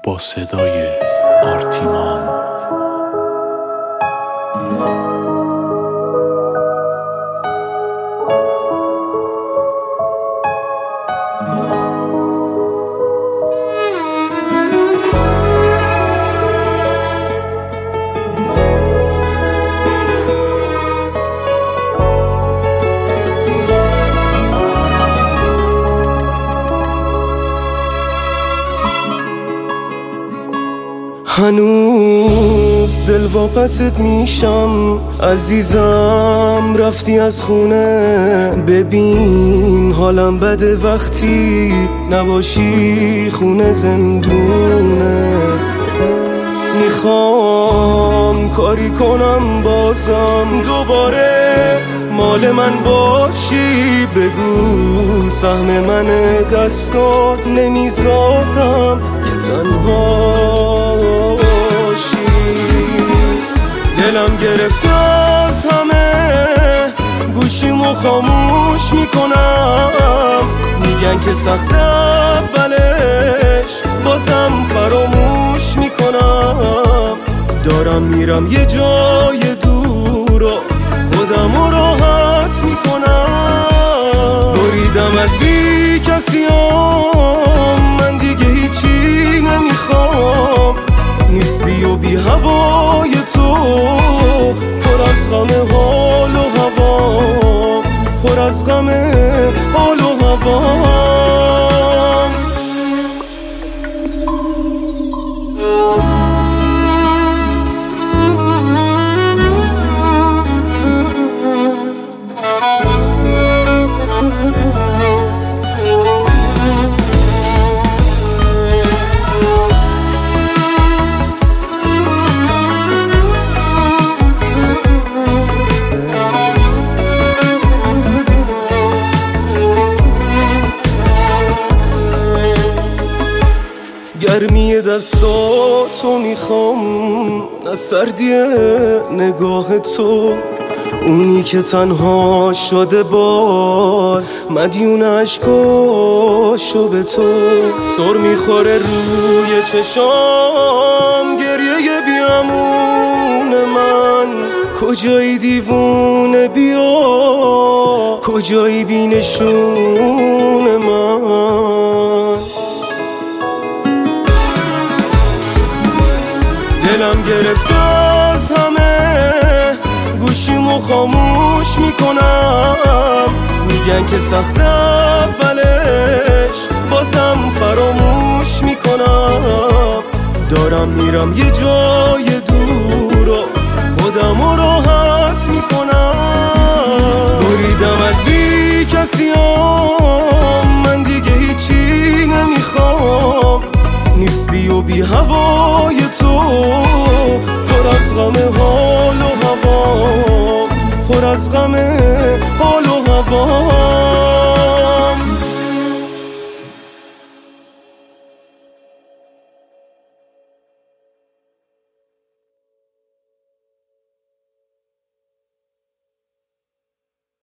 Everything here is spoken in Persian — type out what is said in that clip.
با صدای آرتیمان. هنوز دل واپست میشم عزیزم، رفتی از خونه. ببین حالم بده وقتی نباشی، خونه زندونه. میخوام کاری کنم بازم دوباره مال من باشی. بگو سهم من دستات، نمیذارم که تنها باشی. دلم گرفته از همه، گوشیمو خاموش میکنم. میگن که سخت اولش، بازم فراموش میکنم. دارم میرم یه جای دور و خودمو راحت میکنم. بریدم از بی کسیام، من دیگه هیچی نمیخوام. نیستی و بی هوای تو، پر از غم حال و هوا، پر از غم حال و هوا. گرمی دستاتو میخوام، نه سردی نگاه تو. اونی که تنها شده باز، مدیون عشقاشو به تو. سر میخوره روی چشام، گریه بیامون من. کجایی دیوونه، بیا کجایی بینشون من. دلم گرفته از همه، گوشیمو خاموش میکنم. میگن که سخت اولش، بازم فراموش میکنم. دارم میرم یه جای دور و خودمو راحت میکنم. بریدم از بی کسیام، من دیگه هیچی نمیخوام. نیستی و بی هوای تو،